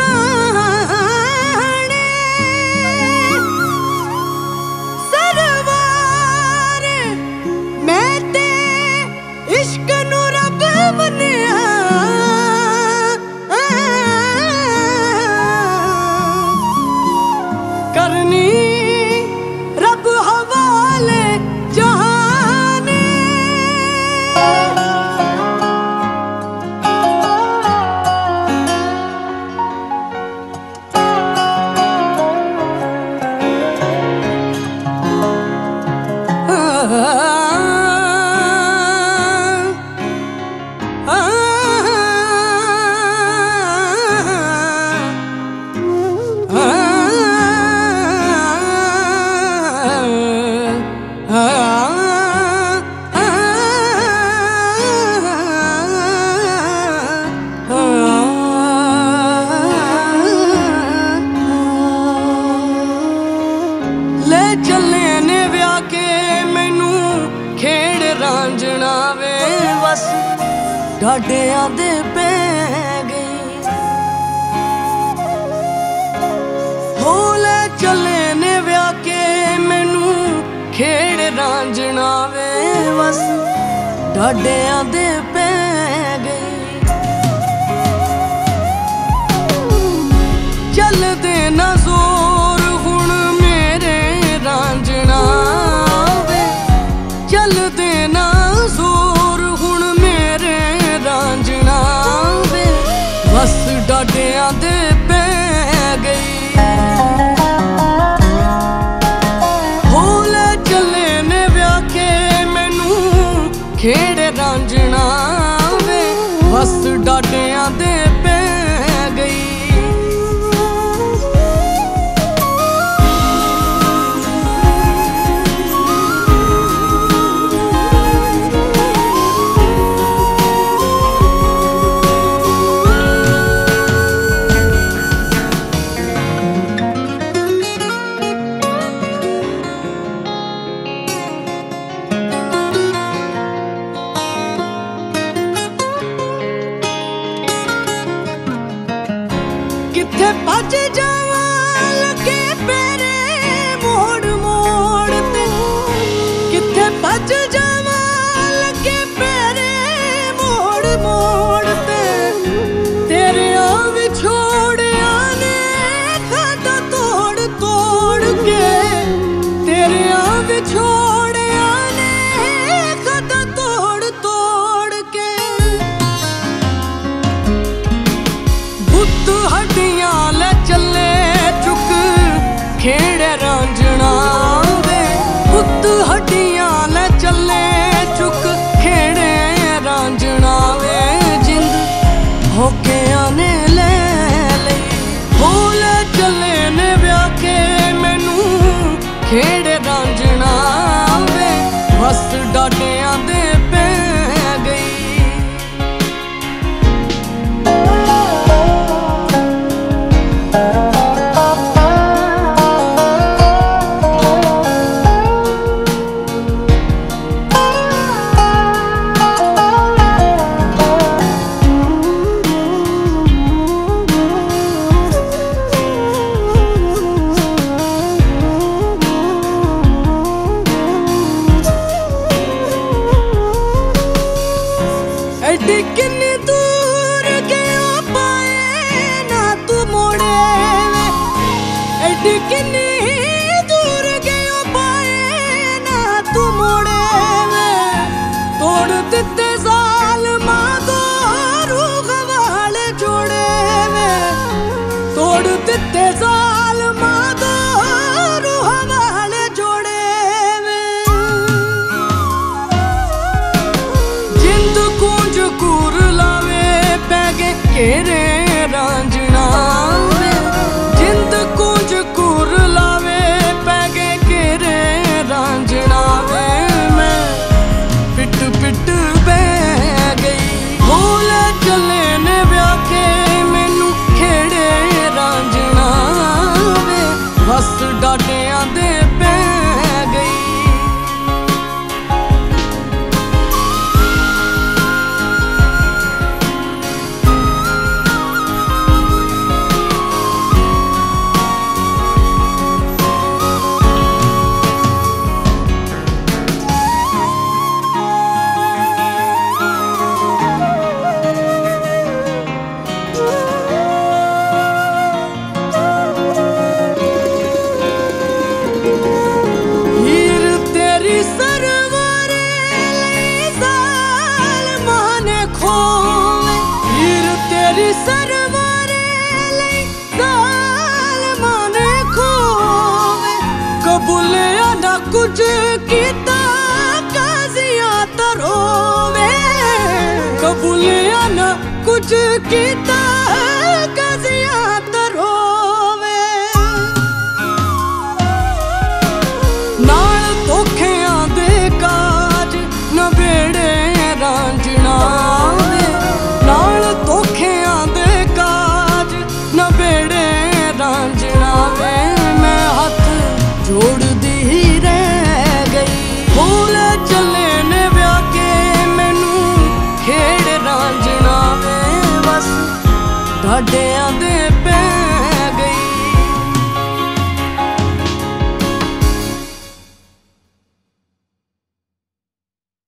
ढाडियां दे पै गई होले चले ने व्याह के मैनू खेड़ रांझना वे बस ढाडियां दे पै गई चलदे ना जोर हुण मेरे रांझना वे चलदे ना जोर हुण मेरे रांझना वे बस ढाडियां दे पै गई होले चले ने व्याह के मैनू खेड़ रांझना वे बस ढाडियां दे पै गई किथे भज जावा लगे पेरे मोड़ मोड़ ते किथे भज जावा लगे पेरे मोड़ मोड़ ते तेरे विछोड़िया ने खादा तोड़ तोड़ के तेरे विछोड़िया ने खादा तोड़ तोड़ के बुत हड्डियां ले चले चुक खेड़ रांझना वे बुत हड्डियां ले चले चुक खेड़े रांझना वे जिंद होके आने ले होले चले ने व्याह के मैनू खेड़ रांझना वे बस ढाडियां दे पै गई एडी किन्नी दूर गयो पाए ना तू मोड़े वे एडी किन्नी दूर गयो पाए ना तू मोड़े वे तोड़ दिते साल मादो रूह वाले जोड़े वे तोड़ दिते साल मादो रूह वाले जोड़े वे जिंद कूंज कूर लावे पैगे केरे रांझना वे जिंद कूंज कूर लावे पैगे केरे रांझना वे मैं पिट पिट बह गई होले चले ने व्याह के मैनू खेड़े रांझना कुछ कीता काजिया तरोवे, कबूलिया ना कुछ कीता काजिया तरोवे। नाल धोखियां दे काज नबेड़े रांझना वे, नाल धोखियां दे काज नबेड़े रांझना वे। मैं हाथ जोड़दी रह गई, भूले चले ने ब्याह के मैनू खेड़ रांझना वे। बस ढाडे